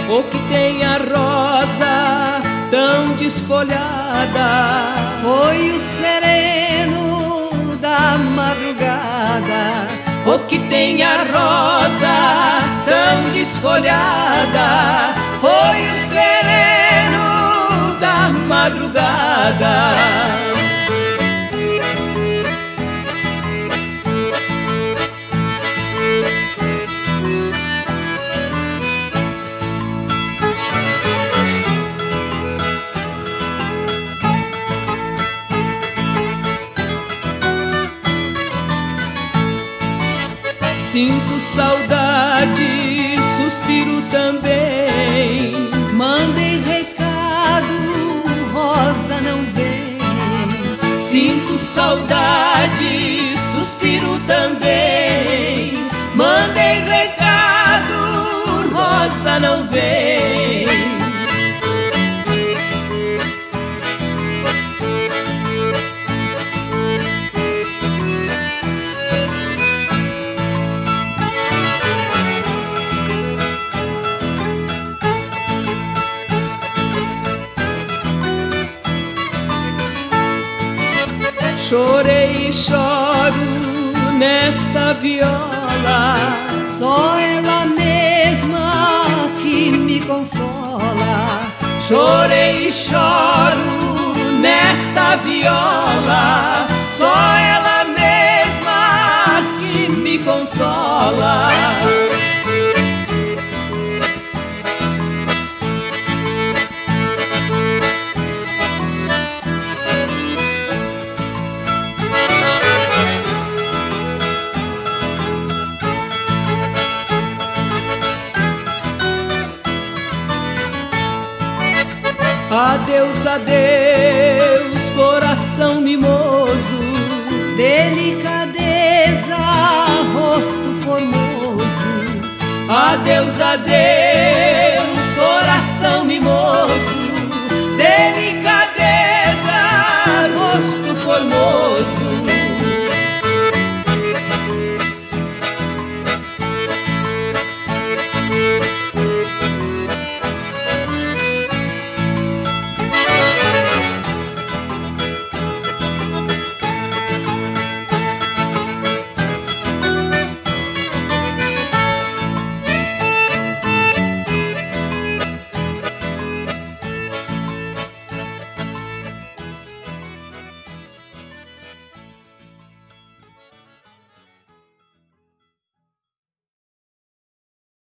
o que tem a rosa tão desfolhada. Foi o sereno da madrugada, o que tem a rosa tão desfolhada. Foi o sereno da madrugada. Sinto saudade, suspiro também. Mandei recado, rosa não vem. Sinto saudade, suspiro também. Mandei recado, rosa não vem. Chorei e choro nesta viola, só ela mesma que me consola. Chorei e choro nesta viola, só ela mesma que me consola. Adeus, adeus, coração mimoso.